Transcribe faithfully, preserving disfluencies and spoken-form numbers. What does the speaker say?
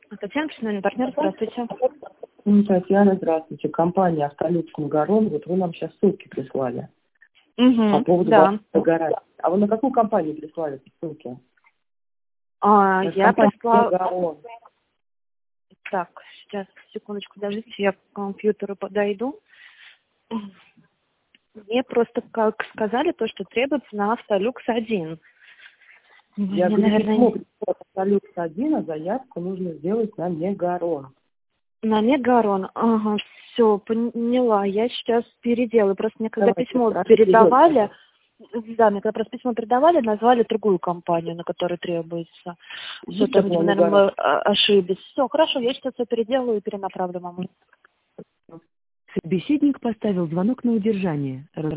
Татьяна, профессиональный партнер, здравствуйте. Ну, Татьяна, здравствуйте. Компания «Автолюкс Магарон». Вот вы нам сейчас ссылки прислали. Угу, по поводу да. гарантии. А вы на какую компанию прислали эти ссылки? А, Это я компания прислала... «Магарон». Так, сейчас, секундочку, подождите, я к компьютеру подойду. Мне просто как сказали то, что требуется на «Автолюкс один». Я Мне, говорю, наверное, письмо прислала «Автолюкс один», а заявку нужно сделать на «Мегарон». на Мегарон. Ага, все, поняла. Я сейчас переделаю. Просто мне когда Давайте, письмо прошу, передавали, да, мне когда просто письмо передавали, назвали другую компанию, на которой требуется. Все, Есть там, такое наверное, «Мегарон»? мы а, ошиблись. Все, хорошо, я сейчас все переделаю и перенаправлю вам. Собеседник поставил звонок на удержание.